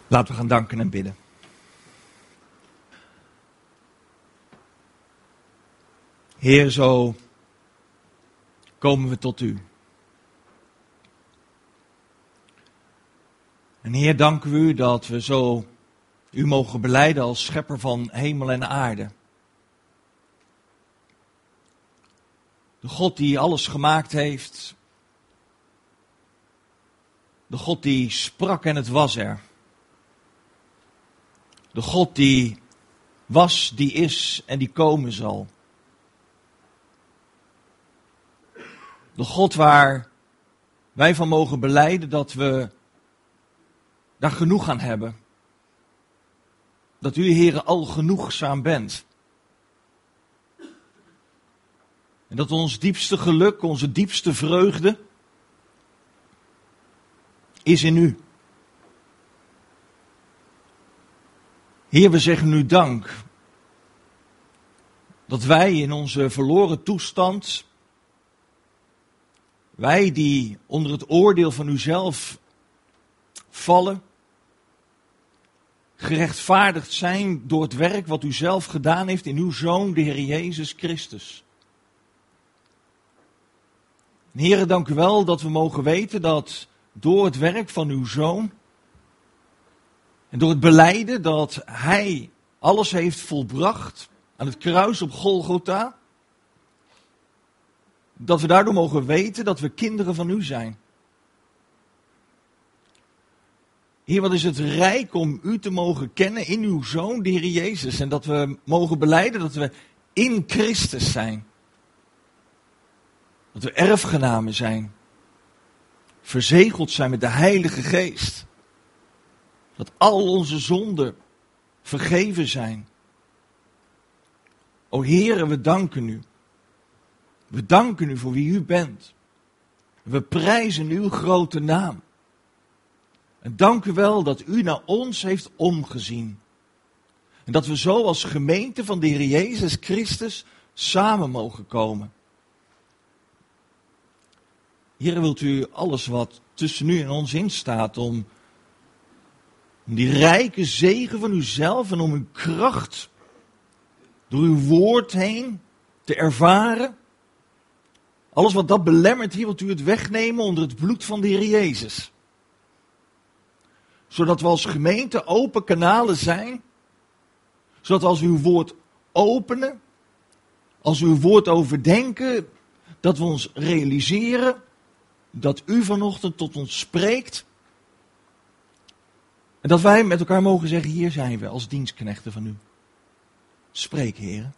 Laten we gaan danken en bidden. Heer, zo komen we tot u. En Heer, danken we u dat we zo u mogen belijden als schepper van hemel en aarde. De God die alles gemaakt heeft. De God die sprak en het was er. De God die was, die is en die komen zal. De God waar wij van mogen belijden dat we daar genoeg aan hebben. Dat u, Heere, al genoegzaam bent. En dat ons diepste geluk, onze diepste vreugde is in u. Heer, we zeggen u dank dat wij in onze verloren toestand, wij die onder het oordeel van uzelf vallen, gerechtvaardigd zijn door het werk wat u zelf gedaan heeft in uw Zoon, de Heer Jezus Christus. Heere, dank u wel dat we mogen weten dat door het werk van uw Zoon en door het belijden dat hij alles heeft volbracht aan het kruis op Golgotha, dat we daardoor mogen weten dat we kinderen van u zijn. Heer, wat is het rijk om u te mogen kennen in uw Zoon, de Heer Jezus. En dat we mogen belijden dat we in Christus zijn. Dat we erfgenamen zijn. Verzegeld zijn met de Heilige Geest. Dat al onze zonden vergeven zijn. O Heere, we danken u. We danken u voor wie u bent. We prijzen uw grote naam. En dank u wel dat u naar ons heeft omgezien. En dat we zo als gemeente van de Heer Jezus Christus samen mogen komen. Heer, wilt u alles wat tussen u en ons in staat om die rijke zegen van uzelf en om uw kracht door uw woord heen te ervaren. Alles wat dat belemmert, hier wilt u het wegnemen onder het bloed van de Heer Jezus. Zodat we als gemeente open kanalen zijn. Zodat we als uw woord openen, als uw woord overdenken, dat we ons realiseren dat u vanochtend tot ons spreekt. En dat wij met elkaar mogen zeggen, hier zijn we als dienstknechten van u. Spreek, Heer.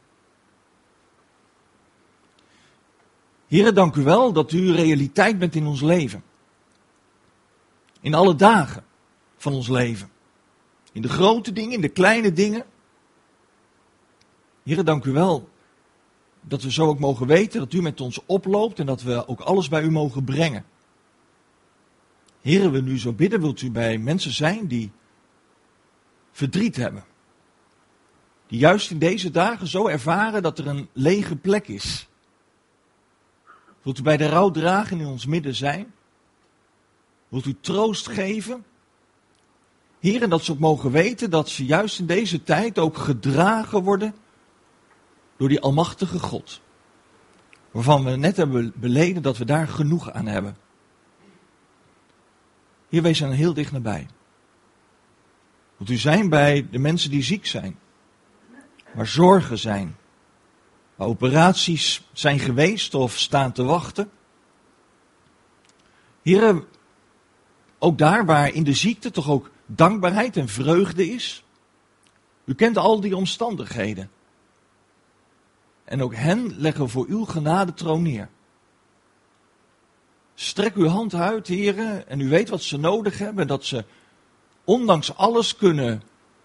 Heer, dank u wel dat u realiteit bent in ons leven. In alle dagen van ons leven. In de grote dingen, in de kleine dingen. Heer, dank u wel dat we zo ook mogen weten dat u met ons oploopt en dat we ook alles bij u mogen brengen. Heer, we nu zo bidden, wilt u bij mensen zijn die verdriet hebben. Die juist in deze dagen zo ervaren dat er een lege plek is. Wilt u bij de rouwdragen in ons midden zijn? Wilt u troost geven? Heer, en dat ze ook mogen weten dat ze juist in deze tijd ook gedragen worden door die almachtige God. Waarvan we net hebben beleden dat we daar genoeg aan hebben. Heer, wij zijn heel dicht nabij. Wilt u zijn bij de mensen die ziek zijn. Waar zorgen zijn. Waar operaties zijn geweest of staan te wachten. Heer, ook daar waar in de ziekte toch ook dankbaarheid en vreugde is. U kent al die omstandigheden. En ook hen leggen we voor uw genadetroon neer. Strek uw hand uit, heren, en u weet wat ze nodig hebben. Dat ze ondanks alles kunnen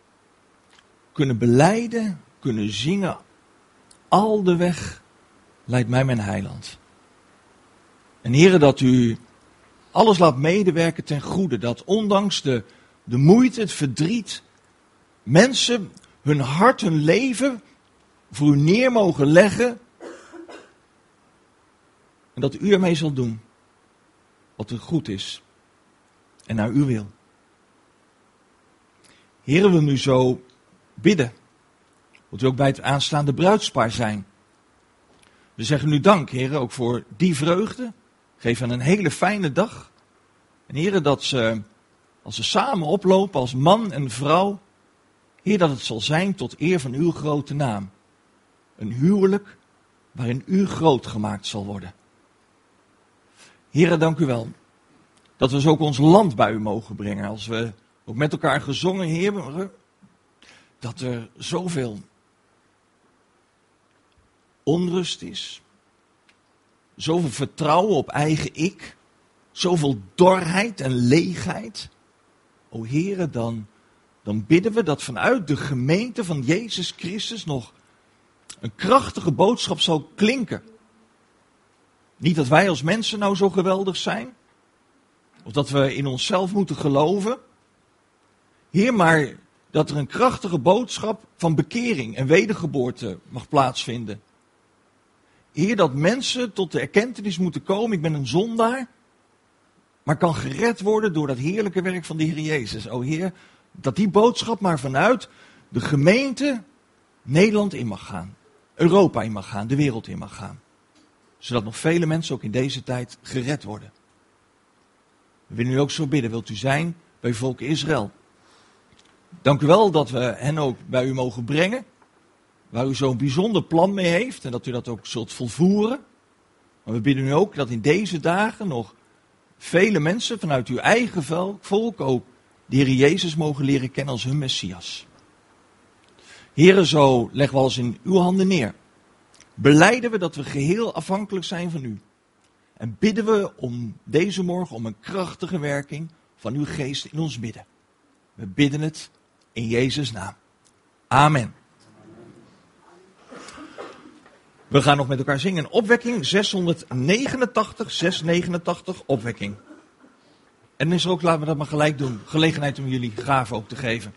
belijden, kunnen zingen. Al de weg leidt mij mijn heiland. En heren, dat u alles laat medewerken ten goede. Dat ondanks de moeite, het verdriet, mensen hun hart, hun leven voor u neer mogen leggen. En dat u ermee zal doen wat er goed is. En naar uw wil. Heren, wil nu zo bidden. Wilt u ook bij het aanstaande bruidspaar zijn. We zeggen nu dank, heren, ook voor die vreugde. Geef hen een hele fijne dag. En heren, dat ze, als ze samen oplopen als man en vrouw, Heer, dat het zal zijn tot eer van uw grote naam. Een huwelijk waarin u groot gemaakt zal worden. Heren, dank u wel dat we zo ook ons land bij u mogen brengen. Als we ook met elkaar gezongen hebben, dat er zoveel onrust is. Zoveel vertrouwen op eigen ik. Zoveel dorheid en leegheid. O Heere, dan bidden we dat vanuit de gemeente van Jezus Christus nog een krachtige boodschap zal klinken. Niet dat wij als mensen nou zo geweldig zijn. Of dat we in onszelf moeten geloven. Heer, maar dat er een krachtige boodschap van bekering en wedergeboorte mag plaatsvinden. Heer, dat mensen tot de erkentenis moeten komen, ik ben een zondaar, maar kan gered worden door dat heerlijke werk van de Heer Jezus. O Heer, dat die boodschap maar vanuit de gemeente Nederland in mag gaan. Europa in mag gaan, de wereld in mag gaan. Zodat nog vele mensen ook in deze tijd gered worden. We willen u ook zo bidden, wilt u zijn bij volk Israël. Dank u wel dat we hen ook bij u mogen brengen. Waar u zo'n bijzonder plan mee heeft en dat u dat ook zult volvoeren. Maar we bidden u ook dat in deze dagen nog vele mensen vanuit uw eigen volk ook de Heer Jezus mogen leren kennen als hun Messias. Heren, zo leggen we alles in uw handen neer. Belijden we dat we geheel afhankelijk zijn van u. En bidden we om deze morgen om een krachtige werking van uw geest in ons midden. We bidden het in Jezus' naam. Amen. We gaan nog met elkaar zingen. Opwekking 689, opwekking. En dan is er ook, laten we dat maar gelijk doen, gelegenheid om jullie gaven ook te geven.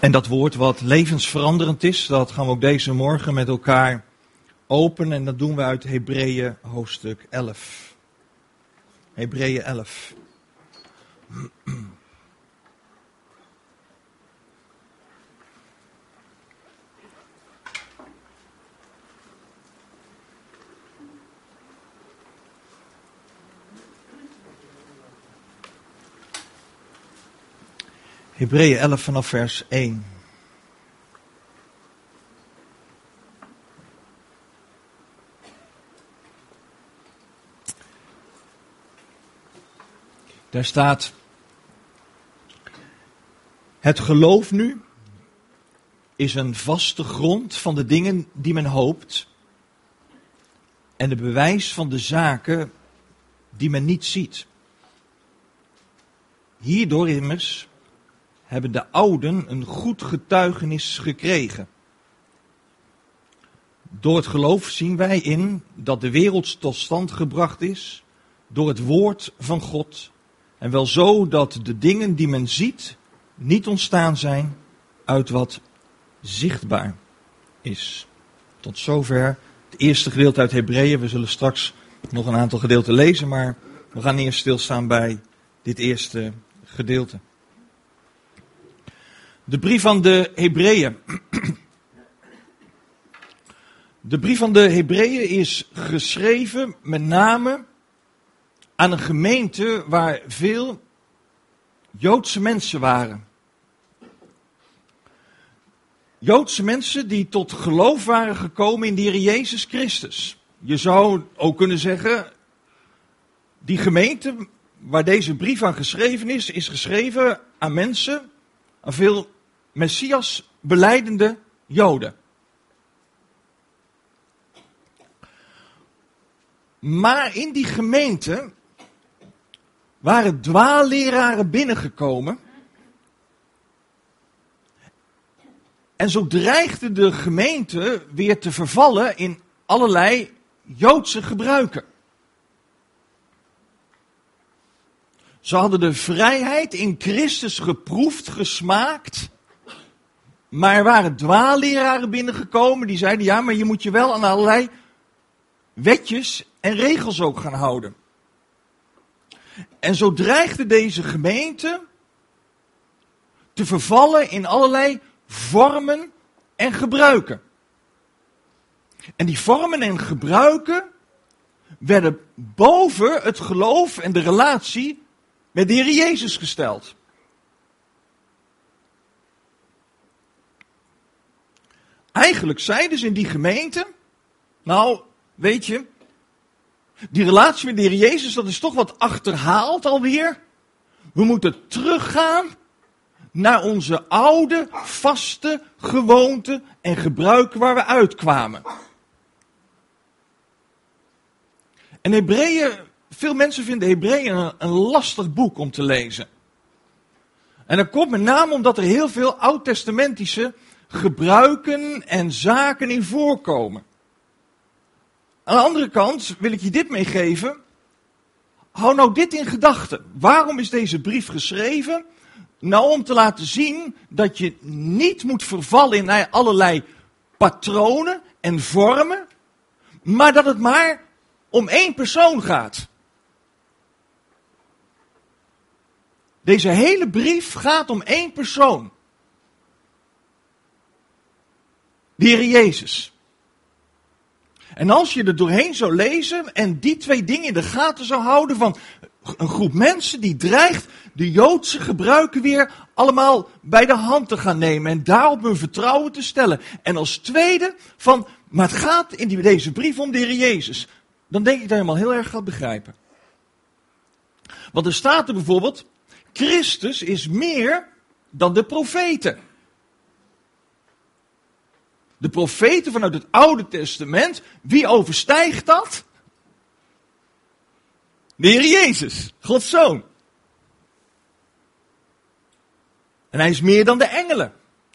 En dat woord wat levensveranderend is, dat gaan we ook deze morgen met elkaar openen. En dat doen we uit Hebreeën hoofdstuk 11. Hebreeën 11. Hebreeën 11 vanaf vers 1. Daar staat: het geloof nu is een vaste grond van de dingen die men hoopt en de bewijs van de zaken die men niet ziet. Hierdoor immers hebben de ouden een goed getuigenis gekregen. Door het geloof zien wij in dat de wereld tot stand gebracht is door het woord van God. En wel zo dat de dingen die men ziet niet ontstaan zijn uit wat zichtbaar is. Tot zover het eerste gedeelte uit Hebreeën. We zullen straks nog een aantal gedeelten lezen, maar we gaan eerst stilstaan bij dit eerste gedeelte. De brief aan de Hebreeën. De brief aan de Hebreeën is geschreven met name aan een gemeente waar veel Joodse mensen waren. Joodse mensen die tot geloof waren gekomen in de Heer Jezus Christus. Je zou ook kunnen zeggen, die gemeente waar deze brief aan geschreven is geschreven aan mensen, aan veel Messias belijdende Joden. Maar in die gemeente waren dwaalleraren binnengekomen. En zo dreigde de gemeente weer te vervallen in allerlei Joodse gebruiken. Ze hadden de vrijheid in Christus geproefd, gesmaakt. Maar er waren dwaalleraren binnengekomen die zeiden, ja, maar je moet je wel aan allerlei wetjes en regels ook gaan houden. En zo dreigde deze gemeente te vervallen in allerlei vormen en gebruiken. En die vormen en gebruiken werden boven het geloof en de relatie met de Heer Jezus gesteld. Eigenlijk zeiden ze in die gemeente, nou, weet je, die relatie met de Heer Jezus, dat is toch wat achterhaald alweer. We moeten teruggaan naar onze oude, vaste gewoonten en gebruiken waar we uitkwamen. En Hebreeën, veel mensen vinden Hebreeën een lastig boek om te lezen. En dat komt met name omdat er heel veel oud-testamentische gebruiken en zaken in voorkomen. Aan de andere kant wil ik je dit meegeven. Hou nou dit in gedachten. Waarom is deze brief geschreven? Nou, om te laten zien dat je niet moet vervallen in allerlei patronen en vormen, maar dat het maar om één persoon gaat. Deze hele brief gaat om één persoon. De Heer Jezus. En als je er doorheen zou lezen en die twee dingen in de gaten zou houden van een groep mensen die dreigt de Joodse gebruiken weer allemaal bij de hand te gaan nemen en daarop hun vertrouwen te stellen. En als tweede van, maar het gaat in deze brief om de Heer Jezus. Dan denk ik dat je hem al heel erg gaat begrijpen. Want er staat er bijvoorbeeld, Christus is meer dan de profeten. De profeten vanuit het Oude Testament, wie overstijgt dat? De Heer Jezus, Gods Zoon. En hij is meer dan de engelen.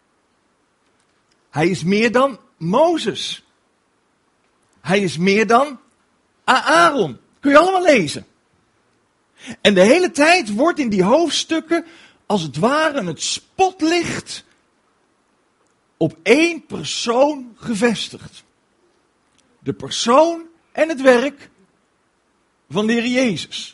Hij is meer dan Mozes. Hij is meer dan Aaron. Kun je allemaal lezen. En de hele tijd wordt in die hoofdstukken als het ware het spotlicht op één persoon gevestigd. De persoon en het werk van de Heer Jezus.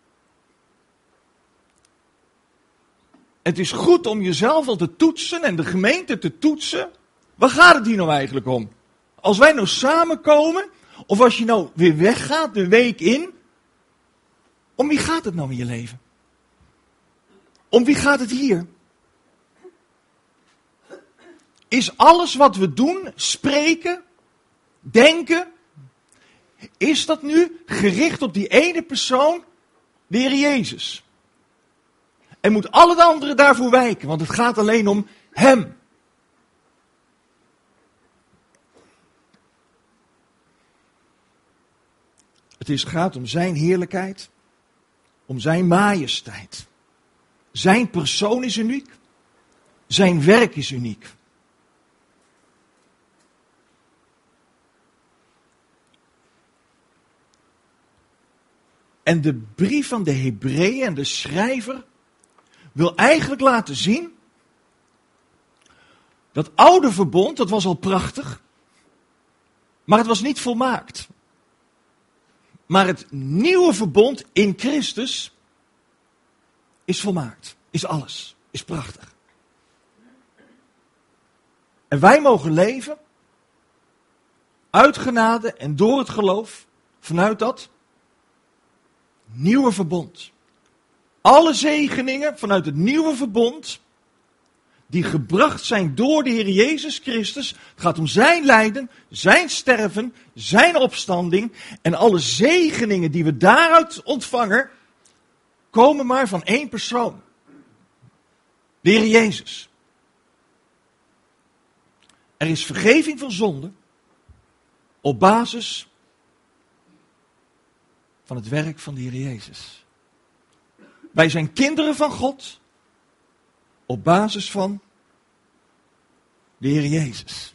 Het is goed om jezelf al te toetsen en de gemeente te toetsen. Waar gaat het hier nou eigenlijk om? Als wij nou samenkomen, of als je nou weer weggaat de week in, om wie gaat het nou in je leven? Om wie gaat het hier? Is alles wat we doen, spreken, denken, is dat nu gericht op die ene persoon, de Heer Jezus? En moet al het andere daarvoor wijken, want het gaat alleen om Hem. Het gaat om zijn heerlijkheid, om zijn majesteit. Zijn persoon is uniek, zijn werk is uniek. En de brief van de Hebreeën en de schrijver wil eigenlijk laten zien, dat oude verbond, dat was al prachtig, maar het was niet volmaakt. Maar het nieuwe verbond in Christus is volmaakt, is alles, is prachtig. En wij mogen leven uit genade en door het geloof vanuit dat nieuwe verbond. Alle zegeningen vanuit het nieuwe verbond, die gebracht zijn door de Heer Jezus Christus. Het gaat om zijn lijden, zijn sterven, zijn opstanding. En alle zegeningen die we daaruit ontvangen, komen maar van één persoon. De Heer Jezus. Er is vergeving van zonde op basis van het werk van de Heer Jezus. Wij zijn kinderen van God op basis van de Heer Jezus.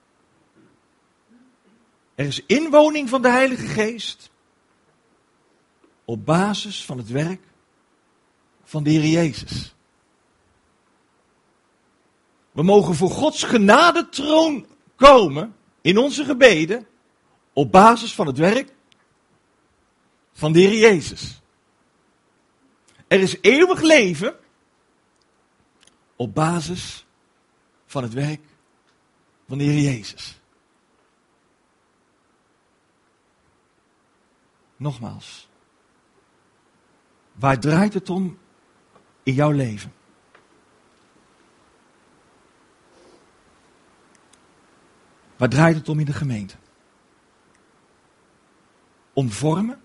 Er is inwoning van de Heilige Geest op basis van het werk van de Heer Jezus. We mogen voor Gods genadetroon komen in onze gebeden op basis van het werk van de Heer Jezus. Er is eeuwig leven op basis van het werk van de Heer Jezus. Nogmaals, waar draait het om in jouw leven? Waar draait het om in de gemeente? Om vormen?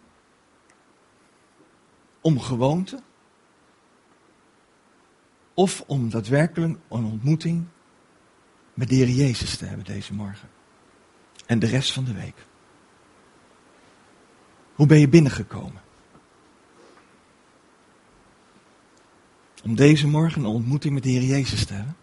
Om gewoonten? Of om daadwerkelijk een ontmoeting met de Heer Jezus te hebben deze morgen. En de rest van de week. Hoe ben je binnengekomen? Om deze morgen een ontmoeting met de Heer Jezus te hebben?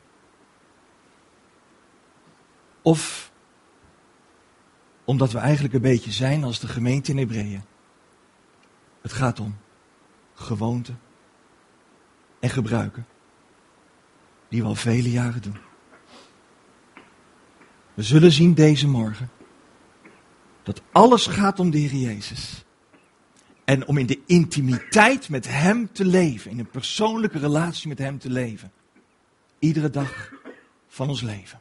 Of omdat we eigenlijk een beetje zijn als de gemeente in Hebreeën. Het gaat om gewoonten en gebruiken. Die we al vele jaren doen. We zullen zien deze morgen dat alles gaat om de Heer Jezus. En om in de intimiteit met Hem te leven. In een persoonlijke relatie met Hem te leven. Iedere dag van ons leven.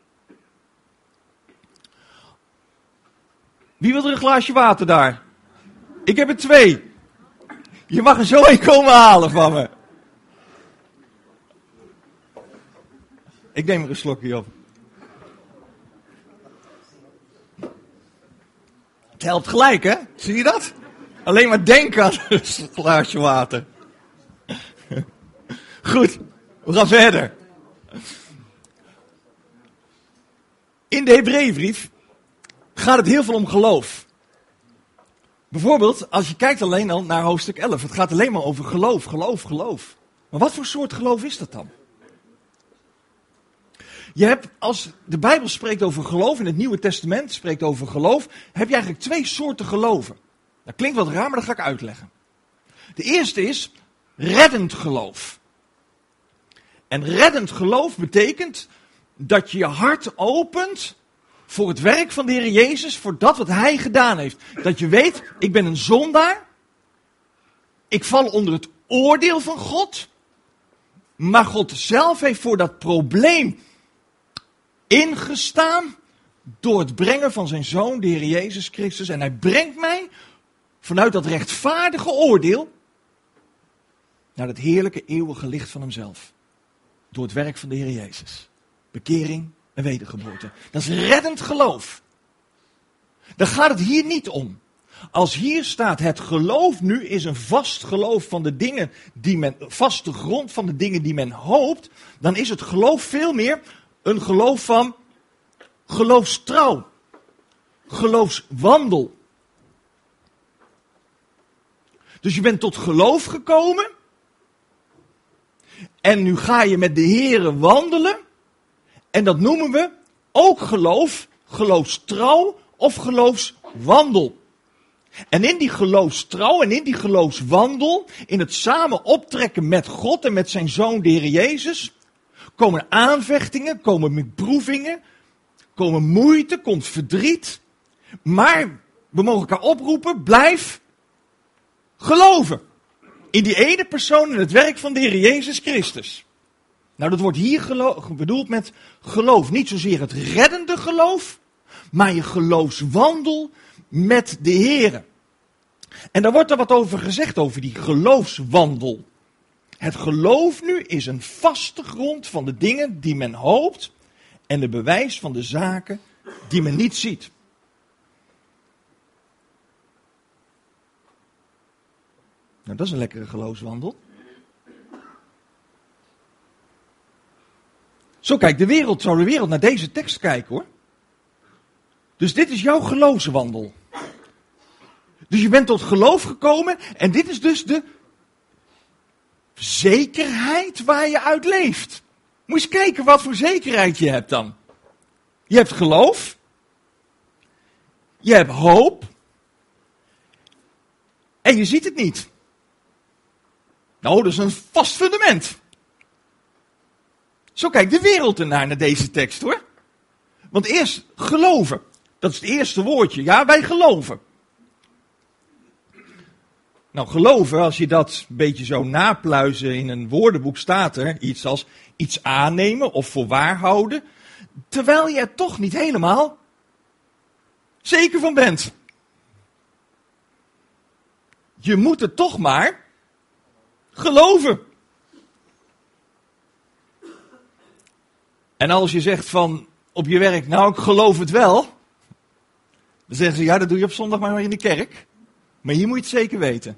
Wie wil er een glaasje water daar? Ik heb er 2. Je mag er zo een komen halen van me. Ik neem er een slokje op. Het helpt gelijk, hè? Zie je dat? Alleen maar denken aan een glaasje water. Goed, we gaan verder. In de Hebreeënbrief gaat het heel veel om geloof. Bijvoorbeeld, als je kijkt alleen al naar hoofdstuk 11. Het gaat alleen maar over geloof, geloof, geloof. Maar wat voor soort geloof is dat dan? Je hebt, als de Bijbel spreekt over geloof, in het Nieuwe Testament spreekt over geloof, heb je eigenlijk 2 soorten geloven. Dat klinkt wat raar, maar dat ga ik uitleggen. De eerste is reddend geloof. En reddend geloof betekent dat je je hart opent voor het werk van de Heer Jezus, voor dat wat Hij gedaan heeft. Dat je weet, ik ben een zondaar. Ik val onder het oordeel van God. Maar God zelf heeft voor dat probleem ingestaan door het brengen van zijn Zoon, de Heer Jezus Christus. En Hij brengt mij vanuit dat rechtvaardige oordeel naar het heerlijke eeuwige licht van Hemzelf. Door het werk van de Heer Jezus. Bekering en wedergeboorte. Dat is reddend geloof. Daar gaat het hier niet om. Als hier staat, het geloof nu is een vast geloof van de dingen die men, vaste grond van de dingen die men hoopt, dan is het geloof veel meer een geloof van geloofstrouw, geloofswandel. Dus je bent tot geloof gekomen en nu ga je met de Here wandelen en dat noemen we ook geloof, geloofstrouw of geloofswandel. En in die geloofstrouw en in die geloofswandel, in het samen optrekken met God en met zijn Zoon de Heer Jezus, komen aanvechtingen, komen beproevingen, komen moeite, komt verdriet. Maar we mogen elkaar oproepen, blijf geloven. In die ene persoon en het werk van de Heer Jezus Christus. Nou, dat wordt hier bedoeld met geloof. Niet zozeer het reddende geloof, maar je geloofswandel met de Heer. En daar wordt er wat over gezegd, over die geloofswandel. Het geloof nu is een vaste grond van de dingen die men hoopt en de bewijs van de zaken die men niet ziet. Nou, dat is een lekkere geloofswandel. Zo kijkt de wereld, zou de wereld naar deze tekst kijken hoor. Dus dit is jouw geloofswandel. Dus je bent tot geloof gekomen en dit is dus de zekerheid waar je uit leeft. Moet je eens kijken wat voor zekerheid je hebt dan. Je hebt geloof. Je hebt hoop. En je ziet het niet. Nou, dat is een vast fundament. Zo kijkt de wereld ernaar, naar deze tekst hoor. Want eerst geloven. Dat is het eerste woordje. Ja, wij geloven. Nou, geloven, als je dat een beetje zo napluizen in een woordenboek, staat er iets als iets aannemen of voor waar houden. Terwijl je er toch niet helemaal zeker van bent. Je moet het toch maar geloven. En als je zegt van op je werk, nou ik geloof het wel. Dan zeggen ze, ja dat doe je op zondag maar in de kerk. Maar hier moet je het zeker weten.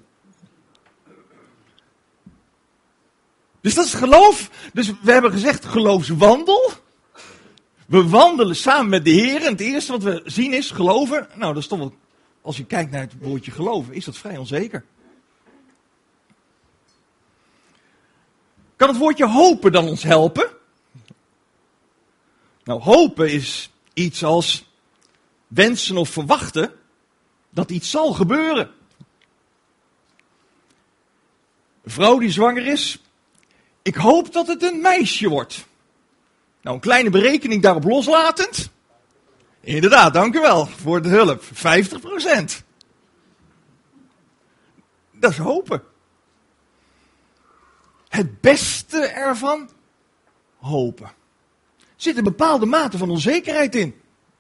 Dus dat is geloof. Dus we hebben gezegd geloofswandel. We wandelen samen met de Heer. En het eerste wat we zien is geloven. Nou, dat is toch wel, als je kijkt naar het woordje geloven, is dat vrij onzeker. Kan het woordje hopen dan ons helpen? Nou, hopen is iets als wensen of verwachten dat iets zal gebeuren. Een vrouw die zwanger is, ik hoop dat het een meisje wordt. Nou, een kleine berekening daarop loslatend. Inderdaad, dank u wel voor de hulp. 50%. Dat is hopen. Het beste ervan, hopen. Er zit een bepaalde mate van onzekerheid in.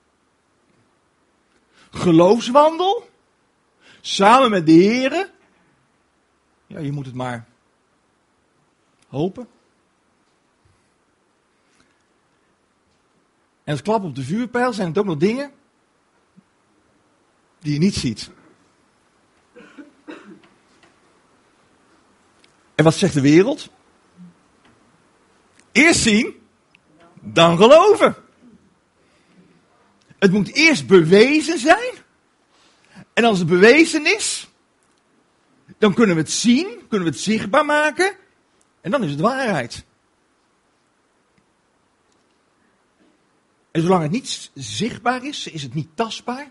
Geloofswandel, samen met de Here. Ja, je moet het maar hopen. En als klap op de vuurpijl zijn het ook nog dingen die je niet ziet. En wat zegt de wereld? Eerst zien, dan geloven. Het moet eerst bewezen zijn. En als het bewezen is, dan kunnen we het zien, kunnen we het zichtbaar maken. En dan is het waarheid. En zolang het niet zichtbaar is het niet tastbaar.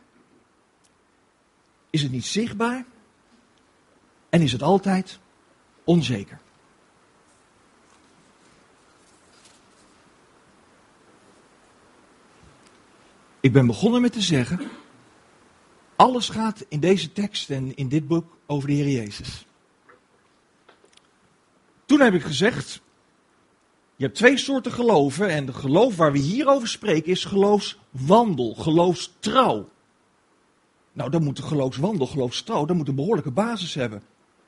Is het niet zichtbaar. En is het altijd onzeker. Ik ben begonnen met te zeggen, alles gaat in deze tekst en in dit boek over de Heer Jezus. Toen heb ik gezegd, je hebt twee soorten geloven en de geloof waar we hier over spreken is geloofswandel, geloofstrouw. Nou, dan moet de geloofswandel, geloofstrouw, dat moet een behoorlijke basis hebben.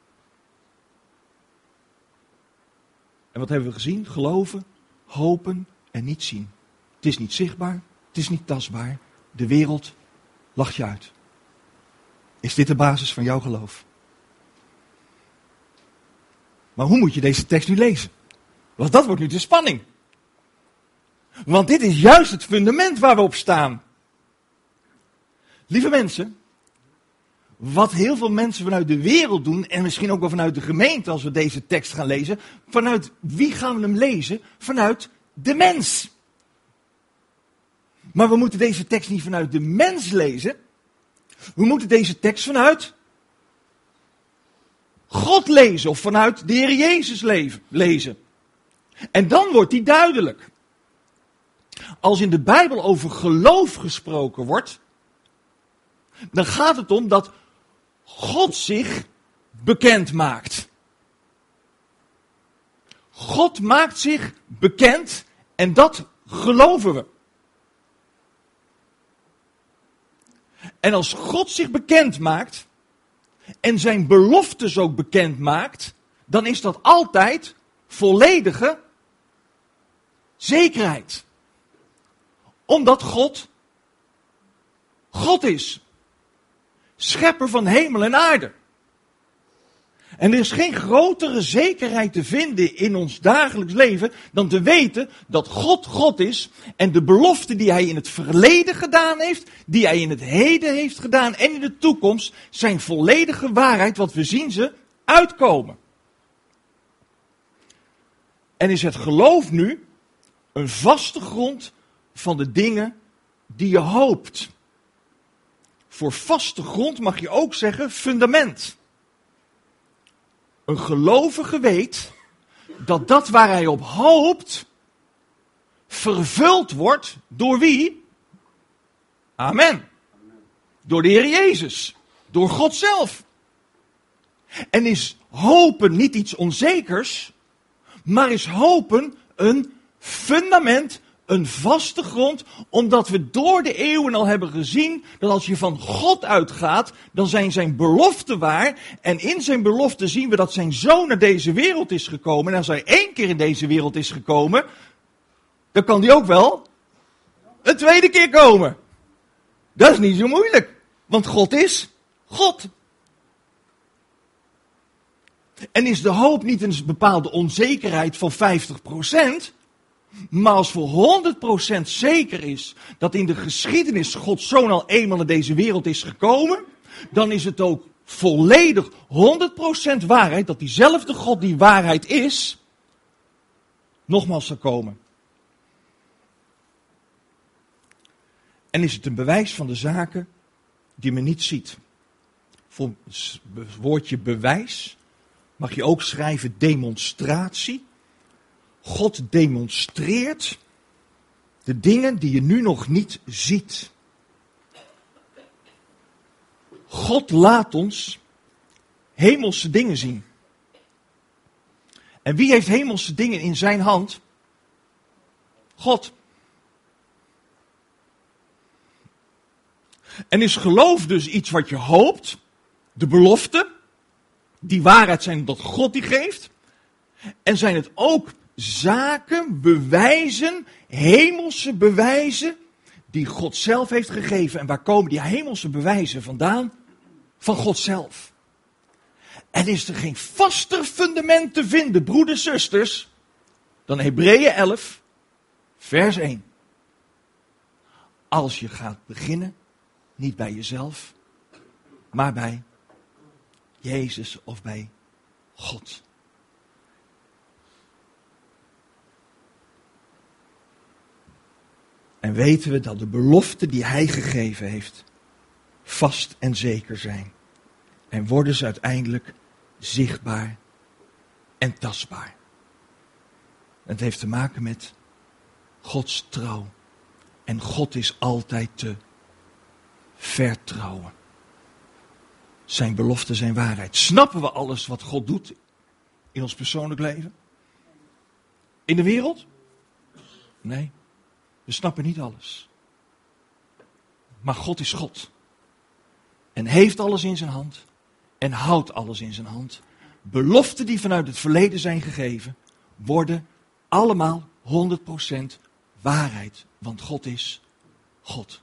En wat hebben we gezien? Geloven, hopen en niet zien. Het is niet zichtbaar, het is niet tastbaar. De wereld lacht je uit. Is dit de basis van jouw geloof? Maar hoe moet je deze tekst nu lezen? Want dat wordt nu de spanning. Want dit is juist het fundament waar we op staan. Lieve mensen, wat heel veel mensen vanuit de wereld doen, en misschien ook wel vanuit de gemeente als we deze tekst gaan lezen, vanuit wie gaan we hem lezen? Vanuit de mens. Maar we moeten deze tekst niet vanuit de mens lezen. We moeten deze tekst vanuit God lezen of vanuit de Heer Jezus lezen. En dan wordt die duidelijk. Als in de Bijbel over geloof gesproken wordt, dan gaat het om dat God zich bekend maakt. God maakt zich bekend en dat geloven we. En als God zich bekend maakt en zijn beloftes ook bekend maakt, dan is dat altijd volledige zekerheid. Omdat God God is. Schepper van hemel en aarde. En er is geen grotere zekerheid te vinden in ons dagelijks leven dan te weten dat God God is en de belofte die hij in het verleden gedaan heeft, die hij in het heden heeft gedaan en in de toekomst, zijn volledige waarheid, want we zien ze uitkomen. En is het geloof nu een vaste grond van de dingen die je hoopt. Voor vaste grond mag je ook zeggen fundament. Een gelovige weet dat dat waar hij op hoopt vervuld wordt door wie? Amen. Door de Heer Jezus. Door God zelf. En is hopen niet iets onzekers, maar is hopen een fundament, een vaste grond, omdat we door de eeuwen al hebben gezien dat als je van God uitgaat, dan zijn zijn beloften waar. En in zijn beloften zien we dat zijn zoon naar deze wereld is gekomen. En als hij 1 keer in deze wereld is gekomen, dan kan hij ook wel een tweede keer komen. Dat is niet zo moeilijk, want God is God. En is de hoop niet een bepaalde onzekerheid van 50%, maar als voor 100% zeker is dat in de geschiedenis Gods Zoon al eenmaal naar deze wereld is gekomen, dan is het ook volledig 100% waarheid dat diezelfde God die waarheid is, nogmaals zal komen. En is het een bewijs van de zaken die men niet ziet. Voor het woordje bewijs mag je ook schrijven demonstratie. God demonstreert de dingen die je nu nog niet ziet. God laat ons hemelse dingen zien. En wie heeft hemelse dingen in zijn hand? God. En is geloof dus iets wat je hoopt, de belofte, die waarheid zijn dat God die geeft. En zijn het ook zaken, bewijzen, hemelse bewijzen, die God zelf heeft gegeven. En waar komen die hemelse bewijzen vandaan? Van God zelf. En is er geen vaster fundament te vinden, broeders, zusters, dan Hebreeën 11, vers 1. Als je gaat beginnen, niet bij jezelf, maar bij Jezus of bij God. En weten we dat de beloften die hij gegeven heeft vast en zeker zijn. En worden ze uiteindelijk zichtbaar en tastbaar. Het heeft te maken met Gods trouw En God is altijd te vertrouwen. Zijn beloften zijn waarheid. Snappen we alles wat God doet in ons persoonlijk leven? In de wereld? Nee, we snappen niet alles. Maar God is God. En heeft alles in zijn hand. En houdt alles in zijn hand. Beloften die vanuit het verleden zijn gegeven, worden allemaal 100% waarheid. Want God is God.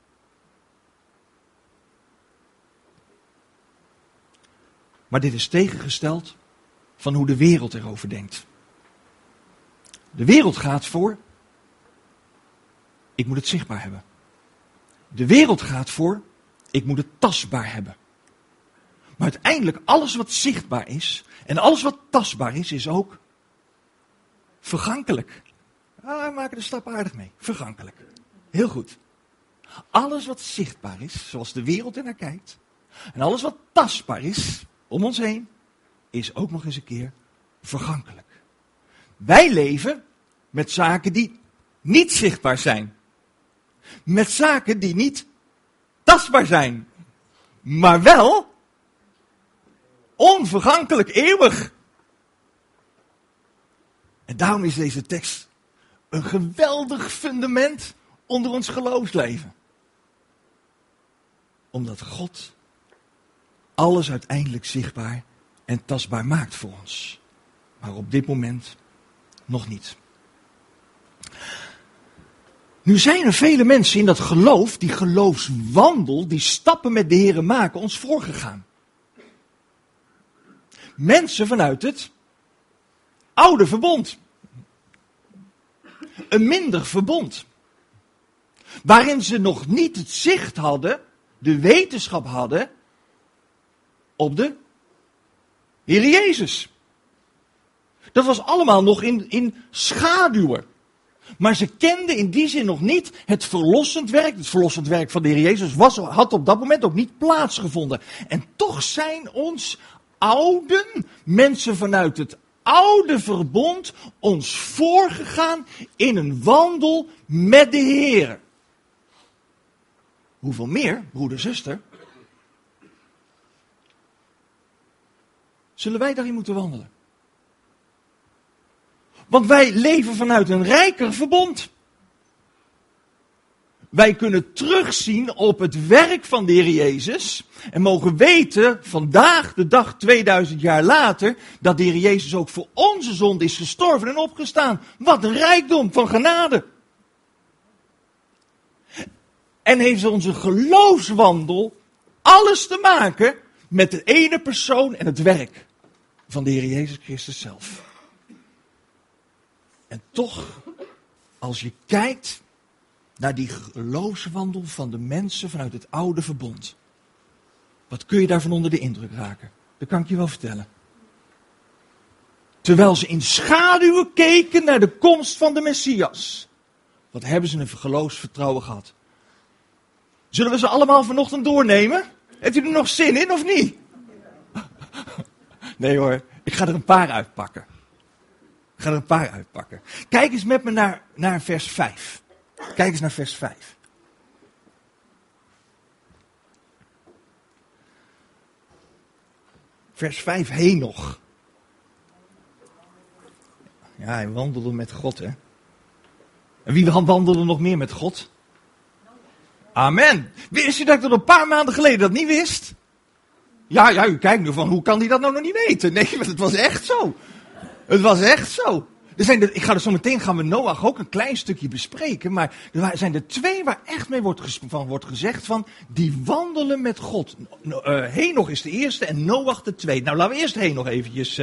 Maar dit is tegengesteld van hoe de wereld erover denkt. De wereld gaat voor, ik moet het zichtbaar hebben. De wereld gaat voor, ik moet het tastbaar hebben. Maar uiteindelijk, alles wat zichtbaar is en alles wat tastbaar is ook vergankelijk. We maken de stap aardig mee. Vergankelijk. Heel goed. Alles wat zichtbaar is, zoals de wereld er naar kijkt, en alles wat tastbaar is om ons heen, is ook nog eens een keer vergankelijk. Wij leven met zaken die niet zichtbaar zijn. Met zaken die niet tastbaar zijn. Maar wel onvergankelijk, eeuwig. En daarom is deze tekst een geweldig fundament onder ons geloofsleven. Omdat God alles uiteindelijk zichtbaar en tastbaar maakt voor ons. Maar op dit moment nog niet. Nu zijn er vele mensen in dat geloof, die geloofswandel, die stappen met de Heere maken, ons voorgegaan. Mensen vanuit het oude verbond. Een minder verbond. Waarin ze nog niet het zicht hadden, de wetenschap hadden, op de Heer Jezus. Dat was allemaal nog in schaduwen. Maar ze kenden in die zin nog niet het verlossend werk. Het verlossend werk van de Heer Jezus had op dat moment ook niet plaatsgevonden. En toch zijn ons ouden, mensen vanuit het oude verbond, ons voorgegaan in een wandel met de Heer. Hoeveel meer, broeder, zuster, zullen wij daarin moeten wandelen? Want wij leven vanuit een rijker verbond. Wij kunnen terugzien op het werk van de Heer Jezus. En mogen weten, vandaag, de dag 2000 jaar later, dat de Heer Jezus ook voor onze zonde is gestorven en opgestaan. Wat een rijkdom van genade. En heeft onze geloofswandel alles te maken met de ene persoon en het werk van de Heer Jezus Christus zelf. En toch, als je kijkt naar die geloofswandel van de mensen vanuit het oude verbond, wat kun je daarvan onder de indruk raken? Dat kan ik je wel vertellen. Terwijl ze in schaduwen keken naar de komst van de Messias, wat hebben ze een geloofsvertrouwen gehad? Zullen we ze allemaal vanochtend doornemen? Heeft u er nog zin in of niet? Nee hoor, ik ga er een paar uitpakken. Kijk eens met me naar vers 5. Kijk eens naar vers 5. Vers 5, Henoch. Ja, hij wandelde met God, hè. En wie wandelde nog meer met God? Amen. Wist u dat ik dat een paar maanden geleden dat niet wist? Ja, u kijkt nu van, hoe kan hij dat nou nog niet weten? Nee, want het was echt zo. Het was echt zo. Gaan we Noach ook een klein stukje bespreken. Maar er zijn er twee waar echt mee wordt gezegd van, die wandelen met God. Henoch is de eerste en Noach de tweede. Nou, laten we eerst Henoch eventjes...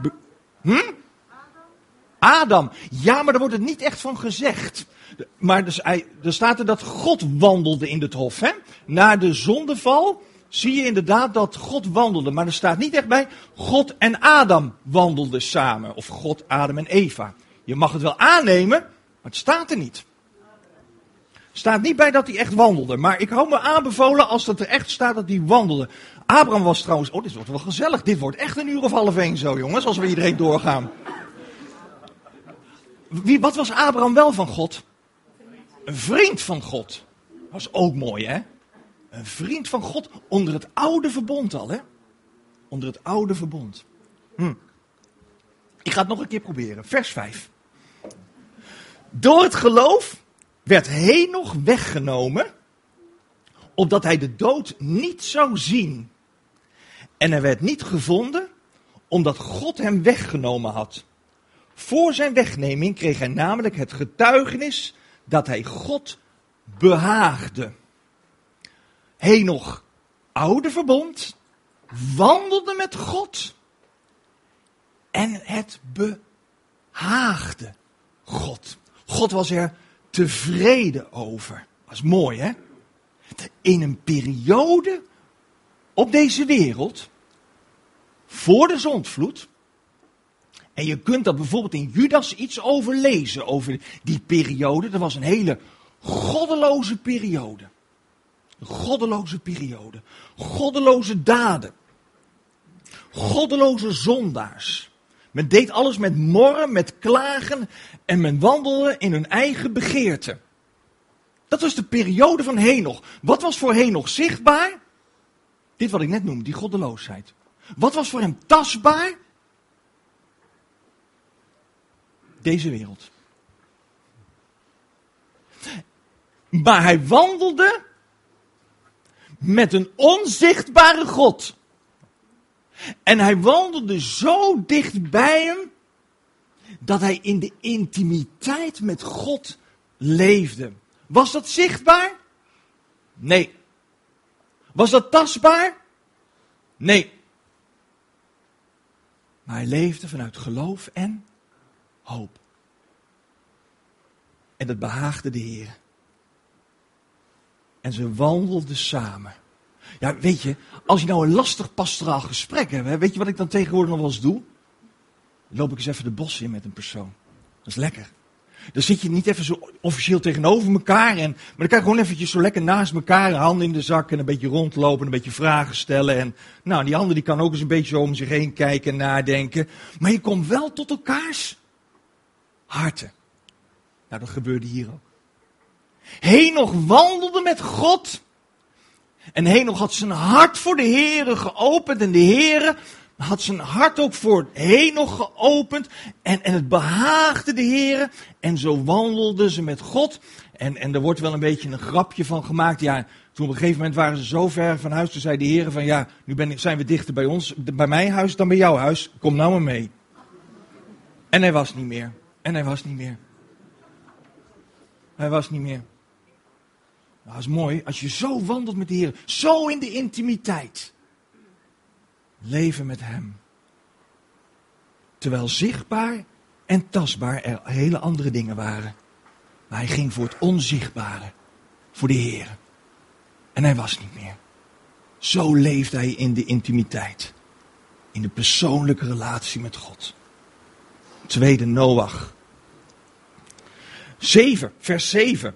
Adam. Ja, maar daar wordt het niet echt van gezegd. Maar dus er staat er dat God wandelde in het hof. Hè? Na de zondeval zie je inderdaad dat God wandelde. Maar er staat niet echt bij, God en Adam wandelden samen. Of God, Adam en Eva. Je mag het wel aannemen, maar het staat er niet. Er staat niet bij dat hij echt wandelde. Maar ik hou me aanbevolen als dat er echt staat dat hij wandelde. Abraham was trouwens... Oh, dit wordt wel gezellig. Dit wordt echt 1:30 zo, jongens, als we iedereen doorgaan. Wat was Abraham wel van God? een vriend van God. Dat is ook mooi, hè? Een vriend van God onder het oude verbond al, hè? Onder het oude verbond. Ik ga het nog een keer proberen. Vers 5. Door het geloof werd Henoch weggenomen, opdat hij de dood niet zou zien. En hij werd niet gevonden, omdat God hem weggenomen had. Voor zijn wegneming kreeg hij namelijk het getuigenis dat hij God behaagde. Henoch, oude verbond, wandelde met God. En het behaagde God. God was er tevreden over. Dat is mooi, hè? In een periode op deze wereld, voor de zondvloed. En je kunt dat bijvoorbeeld in Judas iets over lezen, over die periode. Dat was een hele goddeloze periode. Een goddeloze periode. Goddeloze daden. Goddeloze zondaars. Men deed alles met morren, met klagen en men wandelde in hun eigen begeerte. Dat was de periode van Henoch. Wat was voor Henoch zichtbaar? Dit wat ik net noemde, die goddeloosheid. Wat was voor hem tastbaar? Deze wereld. Maar hij wandelde met een onzichtbare God. En hij wandelde zo dicht bij hem, dat hij in de intimiteit met God leefde. Was dat zichtbaar? Nee. Was dat tastbaar? Nee. Maar hij leefde vanuit geloof en hoop. En dat behaagde de Heer. En ze wandelden samen. Ja, weet je, als je nou een lastig pastoraal gesprek hebt, weet je wat ik dan tegenwoordig nog wel eens doe? Dan loop ik eens even de bos in met een persoon. Dat is lekker. Dan zit je niet even zo officieel tegenover elkaar, maar dan kan je gewoon eventjes zo lekker naast elkaar, handen in de zak en een beetje rondlopen, een beetje vragen stellen. En nou, die ander die kan ook eens een beetje zo om zich heen kijken en nadenken. Maar je komt wel tot elkaars harten. Nou, dat gebeurde hier ook. Henoch wandelde met God. En Henoch had zijn hart voor de Heere geopend. En de Heere had zijn hart ook voor Henoch geopend. En het behaagde de Heere. En zo wandelden ze met God. En er wordt wel een beetje een grapje van gemaakt. Ja, toen op een gegeven moment waren ze zo ver van huis. Toen zei de Heere van ja, nu zijn we dichter bij ons, bij mijn huis dan bij jouw huis. Kom nou maar mee. En hij was niet meer. En hij was niet meer. Hij was niet meer. Nou, dat is mooi, als je zo wandelt met de Heer, zo in de intimiteit. Leven met Hem. Terwijl zichtbaar en tastbaar er hele andere dingen waren. Maar hij ging voor het onzichtbare, voor de Heer. En hij was niet meer. Zo leefde hij in de intimiteit. In de persoonlijke relatie met God. Tweede, Noach. 7, vers 7.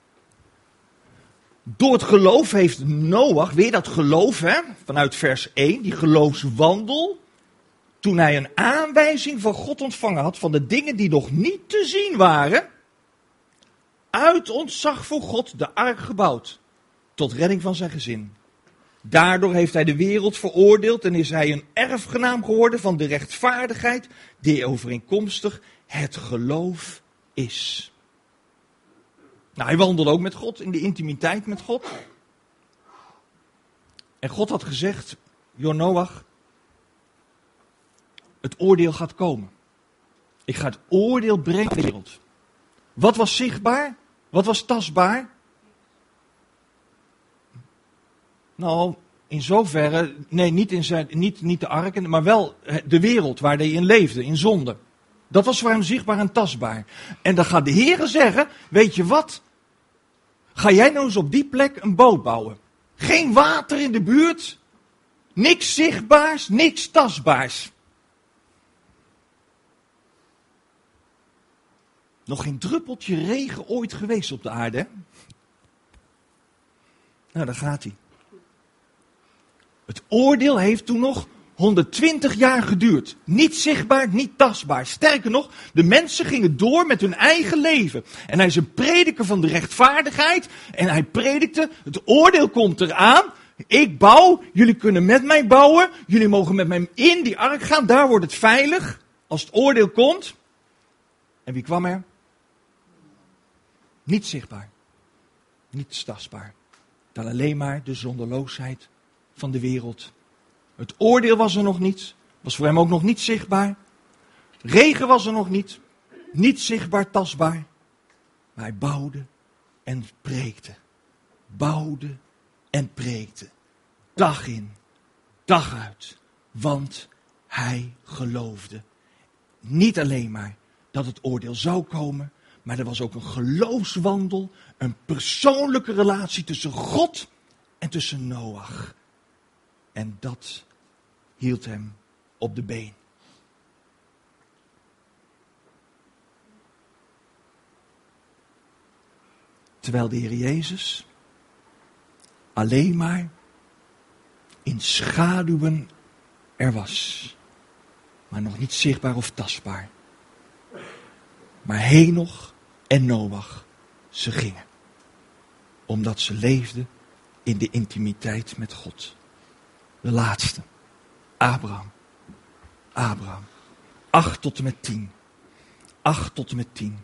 Door het geloof heeft Noach, weer dat geloof, hè, vanuit vers 1, die geloofswandel, toen hij een aanwijzing van God ontvangen had van de dingen die nog niet te zien waren, uit ontzag voor God de ark gebouwd, tot redding van zijn gezin. Daardoor heeft hij de wereld veroordeeld en is hij een erfgenaam geworden van de rechtvaardigheid die overeenkomstig het geloof is. Nou, hij wandelde ook met God, in de intimiteit met God. En God had gezegd, Noach, het oordeel gaat komen. Ik ga het oordeel brengen in de wereld. Wat was zichtbaar? Wat was tastbaar? Nou, in zoverre, nee, niet de arken, maar wel de wereld waar hij in leefde, in zonde. Dat was voor hem zichtbaar en tastbaar. En dan gaat de Heere zeggen, weet je wat? Ga jij nou eens op die plek een boot bouwen. Geen water in de buurt. Niks zichtbaars, niks tastbaars. Nog geen druppeltje regen ooit geweest op de aarde, hè? Nou, daar gaat hij. Het oordeel heeft toen nog 120 jaar geduurd. Niet zichtbaar, niet tastbaar. Sterker nog, de mensen gingen door met hun eigen leven. En hij is een prediker van de rechtvaardigheid. En hij predikte, het oordeel komt eraan. Ik bouw, jullie kunnen met mij bouwen. Jullie mogen met mij in die ark gaan, daar wordt het veilig. Als het oordeel komt. En wie kwam er? Niet zichtbaar. Niet tastbaar. Dan alleen maar de zonderloosheid van de wereld. Het oordeel was er nog niet. Was voor hem ook nog niet zichtbaar. Regen was er nog niet. Niet zichtbaar, tastbaar. Maar hij bouwde en preekte. Bouwde en preekte. Dag in, dag uit. Want hij geloofde. Niet alleen maar dat het oordeel zou komen. Maar er was ook een geloofswandel. Een persoonlijke relatie tussen God en tussen Noach. En dat hield hem op de been. Terwijl de Heer Jezus alleen maar in schaduwen er was. Maar nog niet zichtbaar of tastbaar. Maar Henoch en Noach, ze gingen. Omdat ze leefden in de intimiteit met God. De laatste. Abraham. 8 tot en met 10. 8 tot en met 10.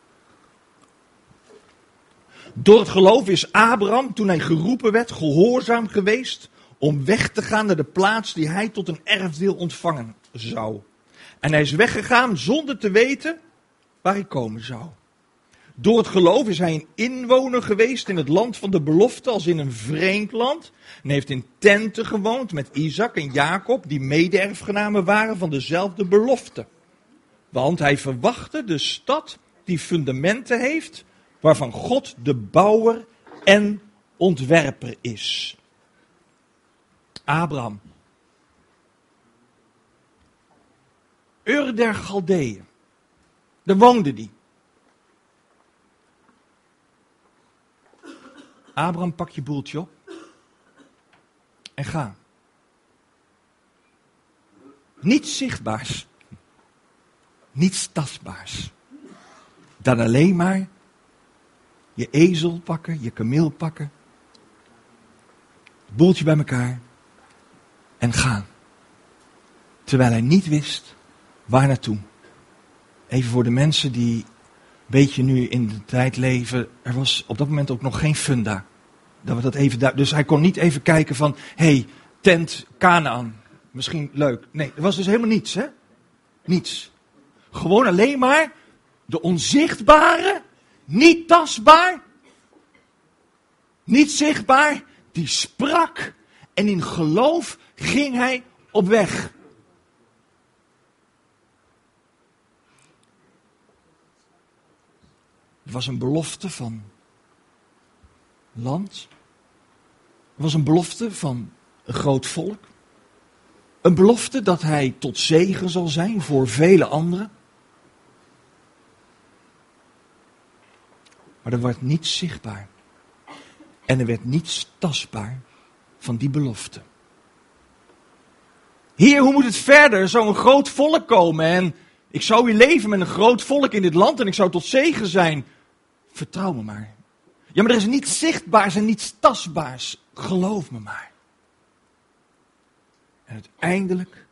Door het geloof is Abraham, toen hij geroepen werd, gehoorzaam geweest om weg te gaan naar de plaats die hij tot een erfdeel ontvangen zou. En hij is weggegaan zonder te weten waar hij komen zou. Door het geloof is hij een inwoner geweest in het land van de belofte als in een vreemd land. En heeft in tenten gewoond met Isaac en Jacob, die mede-erfgenamen waren van dezelfde belofte. Want hij verwachtte de stad die fundamenten heeft, waarvan God de bouwer en ontwerper is. Abraham. Ur der Galdeeën. Daar woonde die. Abraham, pak je boeltje op. En ga. Niets zichtbaars. Niets tastbaars. Dan alleen maar je ezel pakken, je kameel pakken. Het boeltje bij elkaar. En gaan. Terwijl hij niet wist waar naartoe. Even voor de mensen die een beetje nu in de tijd leven. Er was op dat moment ook nog geen funda. Dat we dat even dus hij kon niet even kijken van, hey, tent Kanaan. Misschien leuk. Nee, er was dus helemaal niets, hè? Niets. Gewoon alleen maar de onzichtbare, niet tastbaar, niet zichtbaar, die sprak. En in geloof ging hij op weg. Er was een belofte van land. Er was een belofte van een groot volk. Een belofte dat hij tot zegen zal zijn voor vele anderen. Maar er werd niets zichtbaar. En er werd niets tastbaar van die belofte. Heer, hoe moet het verder? Er zou een groot volk komen en ik zou weer leven met een groot volk in dit land en ik zou tot zegen zijn. Vertrouw me maar. Ja, maar er is niets zichtbaars en niets tastbaars. Geloof me maar. En uiteindelijk,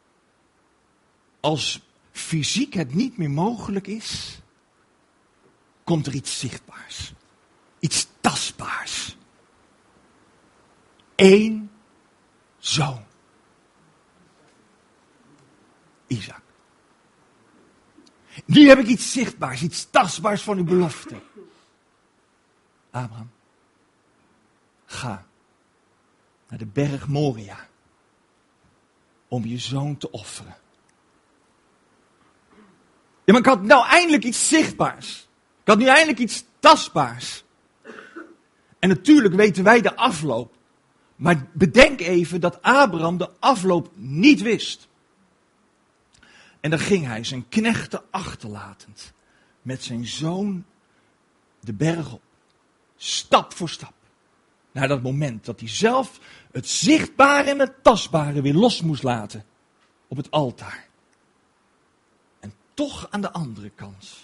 als fysiek het niet meer mogelijk is, komt er iets zichtbaars. Iets tastbaars. 1 zoon. Isaac. Nu heb ik iets zichtbaars, iets tastbaars van uw belofte. Abraham, ga naar de berg Moria om je zoon te offeren. Ja, maar ik had nou eindelijk iets zichtbaars. Ik had nu eindelijk iets tastbaars. En natuurlijk weten wij de afloop. Maar bedenk even dat Abraham de afloop niet wist. En dan ging hij zijn knechten achterlatend met zijn zoon de berg op. Stap voor stap. Naar dat moment dat hij zelf het zichtbare en het tastbare weer los moest laten op het altaar. En toch aan de andere kant.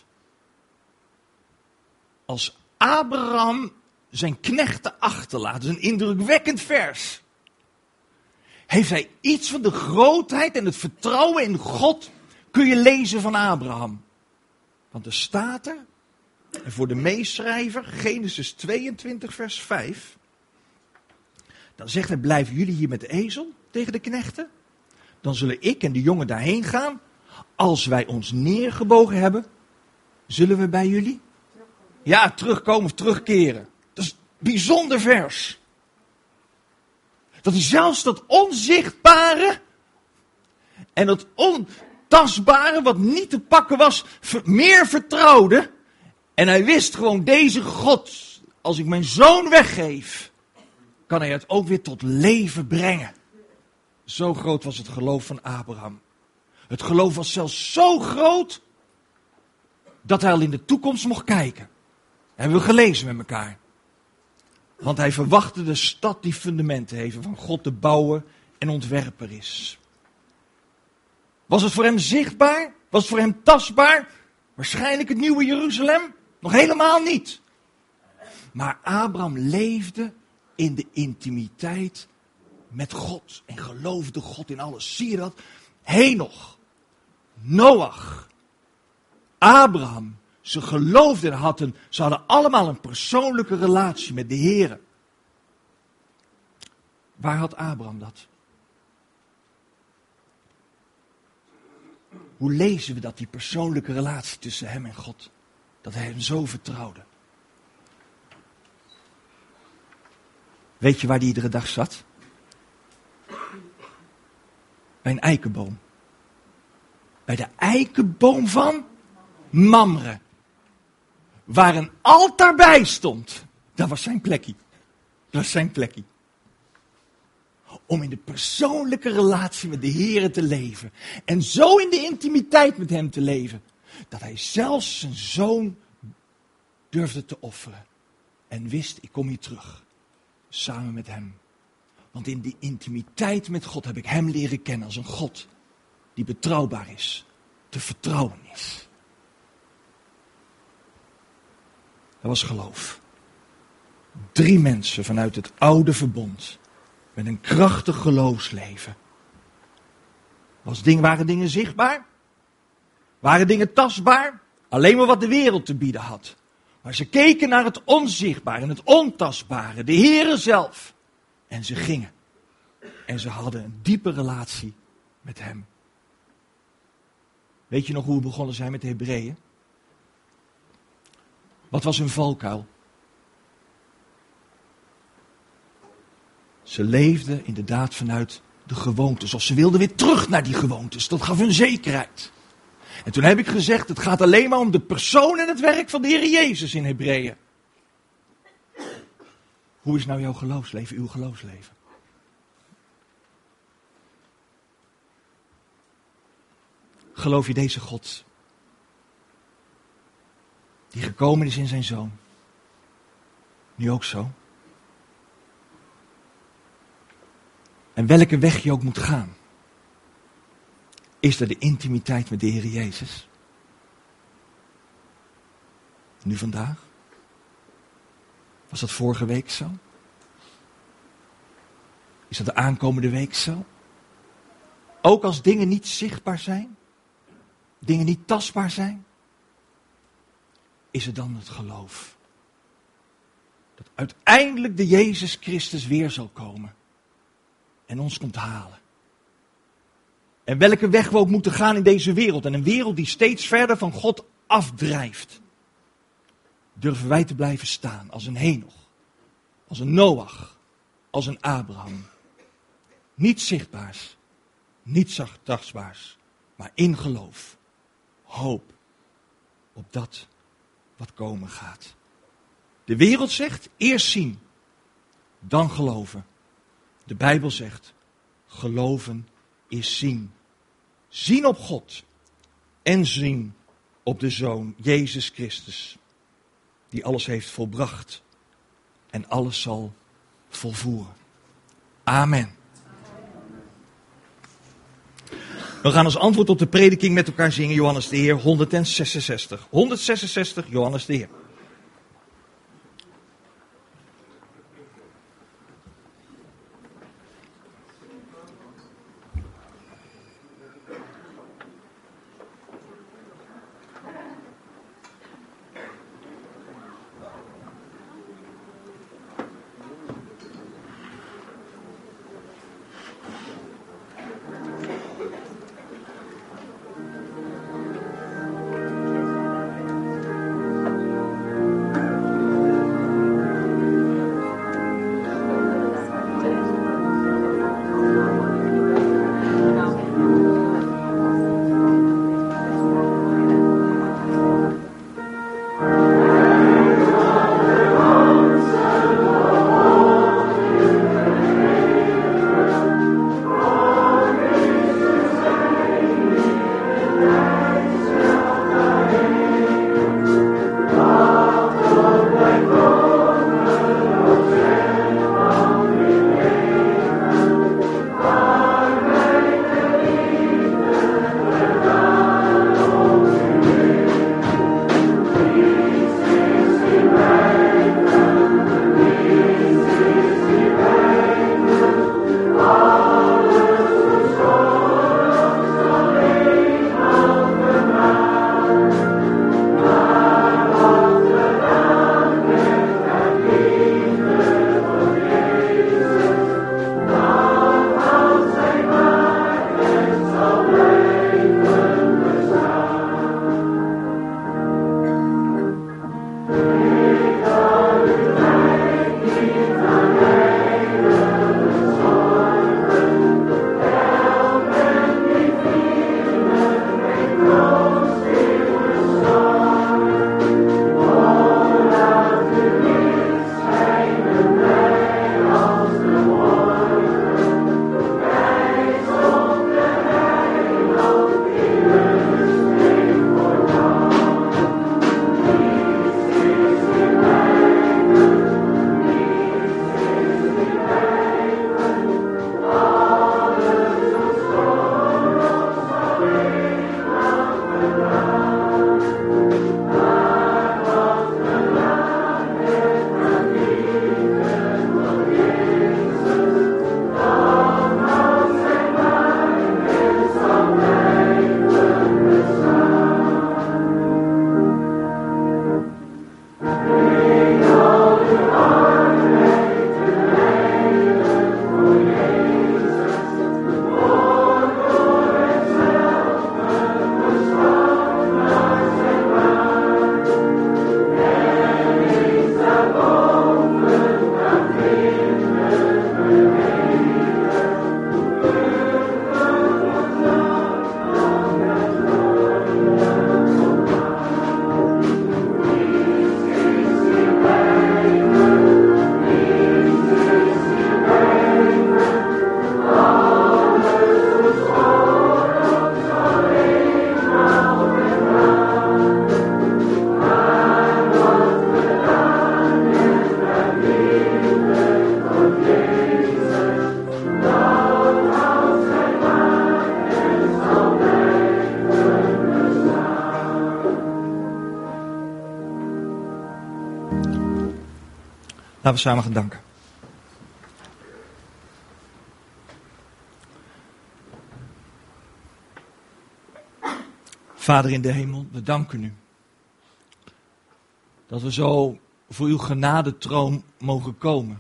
Als Abraham zijn knechten achterlaat, dat is een indrukwekkend vers. Heeft hij iets van de grootheid en het vertrouwen in God, kun je lezen van Abraham. Want er staat er, en voor de meeschrijver, Genesis 22 vers 5. Dan zegt hij, blijven jullie hier met de ezel tegen de knechten? Dan zullen ik en de jongen daarheen gaan. Als wij ons neergebogen hebben, zullen we bij jullie? Ja, terugkomen of terugkeren. Dat is een bijzonder vers. Dat hij zelfs dat onzichtbare en dat ontastbare, wat niet te pakken was, meer vertrouwde. En hij wist gewoon, deze God, als ik mijn zoon weggeef, kan hij het ook weer tot leven brengen. Zo groot was het geloof van Abraham. Het geloof was zelfs zo groot, dat hij al in de toekomst mocht kijken. Dat hebben we gelezen met elkaar. Want hij verwachtte de stad die fundamenten heeft, van God de bouwer en ontwerper is. Was het voor hem zichtbaar? Was het voor hem tastbaar? Waarschijnlijk het nieuwe Jeruzalem? Nog helemaal niet. Maar Abraham leefde in de intimiteit met God en geloofde God in alles. Zie je dat? Henoch, Noach, Abraham, ze geloofden en ze hadden allemaal een persoonlijke relatie met de Heer. Waar had Abraham dat? Hoe lezen we dat, die persoonlijke relatie tussen hem en God? Dat hij hem zo vertrouwde. Weet je waar hij iedere dag zat? Bij een eikenboom. Bij de eikenboom van Mamre. Waar een altaar bij stond. Dat was zijn plekje. Dat was zijn plekje. Om in de persoonlijke relatie met de Heer te leven. En zo in de intimiteit met hem te leven. Dat hij zelfs zijn zoon durfde te offeren. En wist, ik kom hier terug. Samen met hem. Want in die intimiteit met God heb ik hem leren kennen als een God die betrouwbaar is. Te vertrouwen is. Dat was geloof. 3 mensen vanuit het oude verbond. Met een krachtig geloofsleven. Waren dingen zichtbaar? Waren dingen tastbaar? Alleen maar wat de wereld te bieden had. Maar ze keken naar het onzichtbare en het ontastbare. De Heere zelf. En ze gingen. En ze hadden een diepe relatie met hem. Weet je nog hoe we begonnen zijn met de Hebreeën? Wat was hun valkuil? Ze leefden inderdaad vanuit de gewoontes. Of ze wilden weer terug naar die gewoontes. Dat gaf hun zekerheid. En toen heb ik gezegd, het gaat alleen maar om de persoon en het werk van de Heer Jezus in Hebreeën. Hoe is nou jouw geloofsleven, uw geloofsleven? Geloof je deze God? Die gekomen is in zijn Zoon. Nu ook zo. En welke weg je ook moet gaan. Is er de intimiteit met de Heer Jezus? Nu vandaag? Was dat vorige week zo? Is dat de aankomende week zo? Ook als dingen niet zichtbaar zijn? Dingen niet tastbaar zijn? Is het dan het geloof? Dat uiteindelijk de Jezus Christus weer zal komen. En ons komt halen. En welke weg we ook moeten gaan in deze wereld. En een wereld die steeds verder van God afdrijft. Durven wij te blijven staan als een Henoch. Als een Noach. Als een Abraham. Niet zichtbaars. Niet tastbaars. Maar in geloof. Hoop. Op dat wat komen gaat. De wereld zegt eerst zien. Dan geloven. De Bijbel zegt, geloven is zien. Zien op God en zien op de Zoon, Jezus Christus, die alles heeft volbracht en alles zal mocht volvoeren. Amen. We gaan als antwoord op de prediking met elkaar zingen Johannes de Heer 166. 166, Johannes de Heer. Laten we samen gaan danken. Vader in de hemel, we danken u. Dat we zo voor uw genadetroon mogen komen.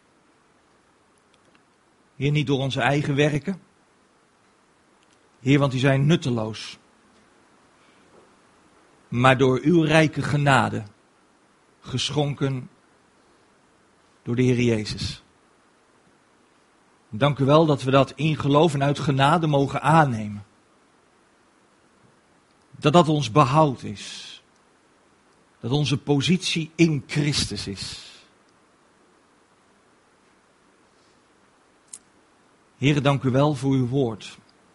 Heer, niet door onze eigen werken. Heer, want die zijn nutteloos. Maar door uw rijke genade, geschonken door de Heer Jezus. Dank u wel dat we dat in geloof en uit genade mogen aannemen. Dat dat ons behoud is. Dat onze positie in Christus is. Heere, dank u wel voor uw woord.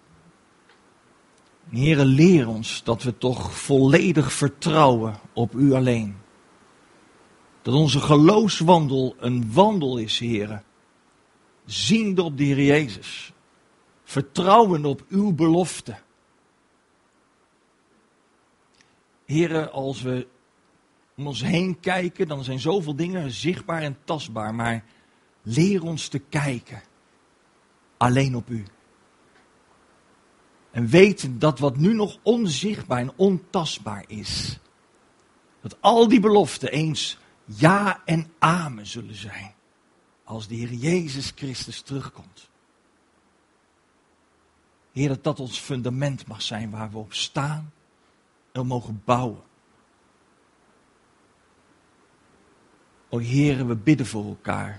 Heere, leer ons dat we toch volledig vertrouwen op u alleen. Dat onze geloofswandel een wandel is, Heere. Ziende op de Heer Jezus. Vertrouwende op uw belofte. Heere, als we om ons heen kijken, dan zijn zoveel dingen zichtbaar en tastbaar. Maar leer ons te kijken. Alleen op u. En weten dat wat nu nog onzichtbaar en ontastbaar is. Dat al die beloften eens ja en amen zullen zijn. Als de Heer Jezus Christus terugkomt. Heer, dat dat ons fundament mag zijn waar we op staan en op mogen bouwen. O Heer, we bidden voor elkaar.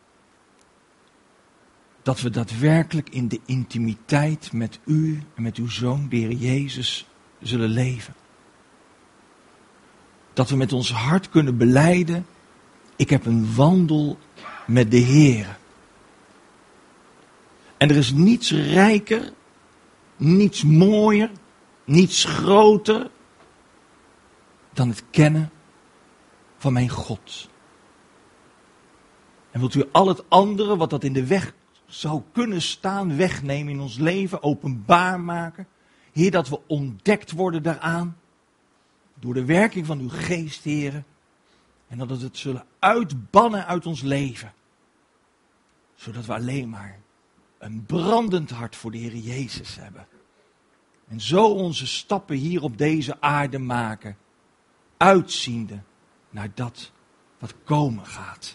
Dat we daadwerkelijk in de intimiteit met u en met uw Zoon, de Heer Jezus, zullen leven. Dat we met ons hart kunnen belijden, ik heb een wandel met de Heer. En er is niets rijker, niets mooier, niets groter dan het kennen van mijn God. En wilt u al het andere wat dat in de weg zou kunnen staan, wegnemen in ons leven, openbaar maken. Heer, dat we ontdekt worden daaraan. Door de werking van uw geest, Heer. En dat we het zullen uitbannen uit ons leven. Zodat we alleen maar een brandend hart voor de Heer Jezus hebben. En zo onze stappen hier op deze aarde maken. Uitziende naar dat wat komen gaat.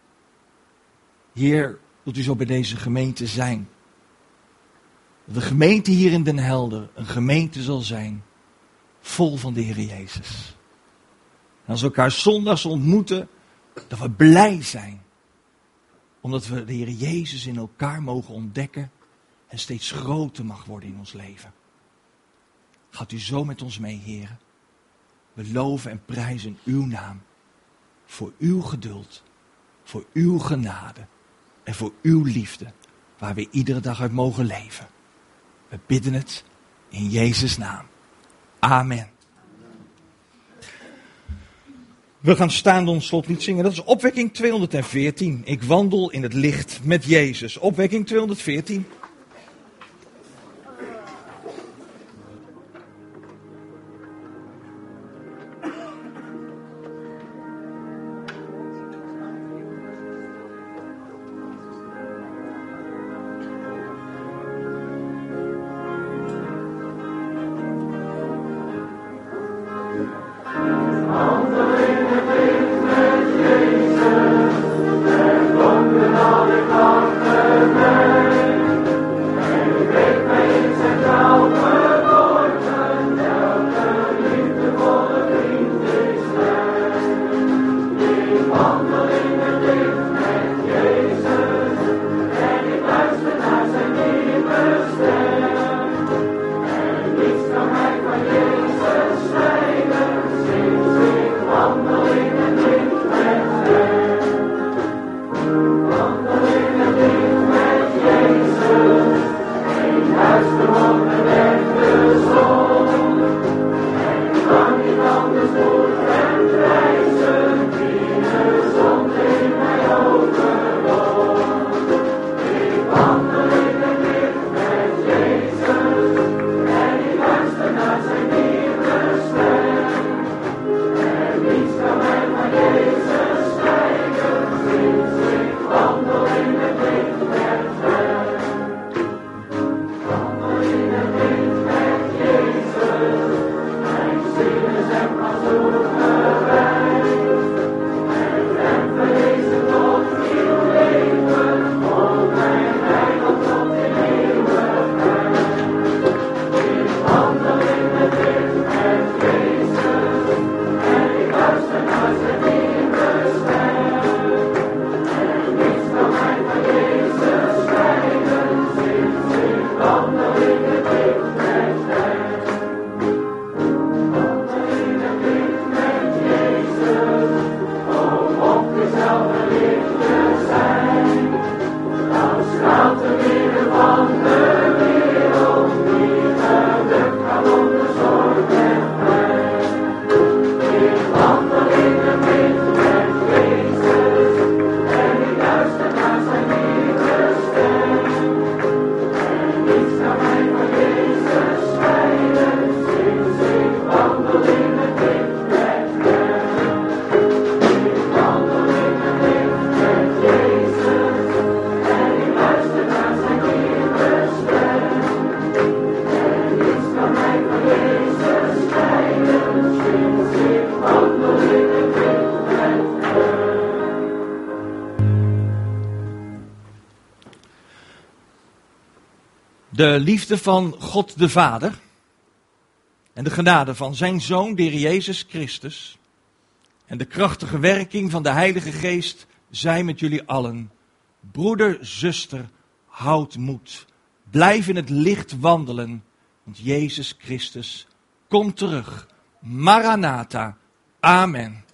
Heer, wilt u zo bij deze gemeente zijn. Dat de gemeente hier in Den Helder een gemeente zal zijn. Vol van de Heer Jezus. En als we elkaar zondags ontmoeten, dat we blij zijn. Omdat we de Heer Jezus in elkaar mogen ontdekken. En steeds groter mag worden in ons leven. Gaat u zo met ons mee, Heer. We loven en prijzen uw naam. Voor uw geduld. Voor uw genade. En voor uw liefde. Waar we iedere dag uit mogen leven. We bidden het in Jezus' naam. Amen. We gaan staande ons slotlied zingen. Dat is opwekking 214. Ik wandel in het licht met Jezus. Opwekking 214. De liefde van God de Vader en de genade van zijn Zoon, de Heer Jezus Christus, en de krachtige werking van de Heilige Geest zij met jullie allen. Broeder, zuster, houd moed. Blijf in het licht wandelen, want Jezus Christus komt terug. Maranatha. Amen.